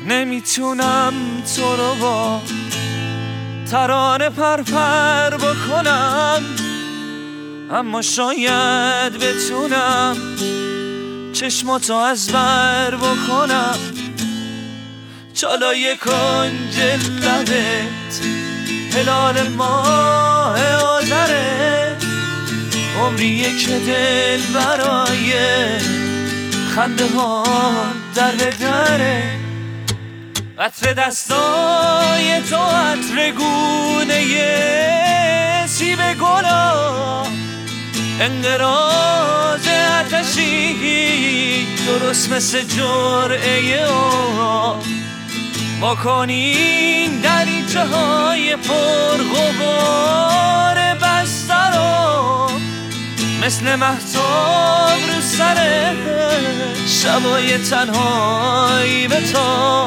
نمیتونم تو رو با ترانه پرپر بکنم، اما شاید بتونم چشماتو از بر بکنم. چالای کنج لبت هلال ماه آذره، عمریه که دل برای خنده ها در به دره. عطر دستای تو عطر گونه سیب گلا، انقراض آتشی درست مثل جرعه آب. ما کنیم دریچه های پرغبار بسته رو، مثل مهتاب رو سر شبای تنهایی به تا.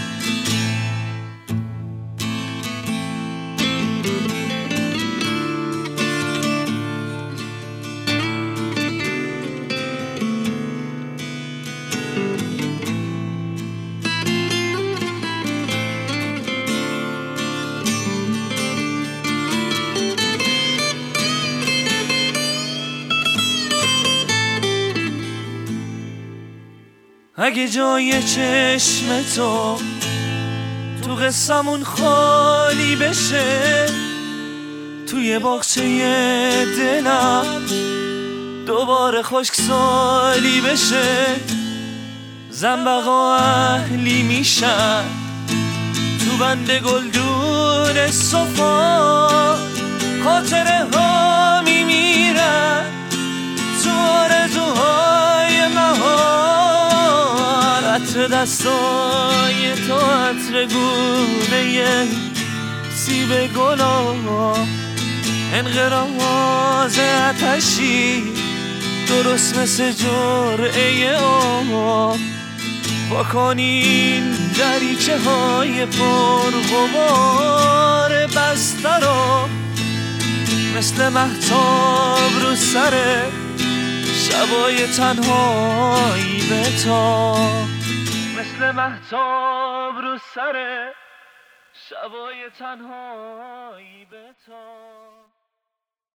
اگه جای چشم تو تو قصمون خالی بشه، توی باغچه دلم دوباره خشکسالی بشه، زنبقا اهلی میشن تو بند گلدون صفا، خاطره ها میمیرن تو آرزوهای مهار. عطر دستای تو عطر گونه سیب گلا، انقراض آتشی درست مثل جرعه آب. با کنین دریچه های پرغبار بسته رو، مثل مهتاب رو سر شبای تنهایی به تا، مثل مهتاب رو سر شبای تنهایی.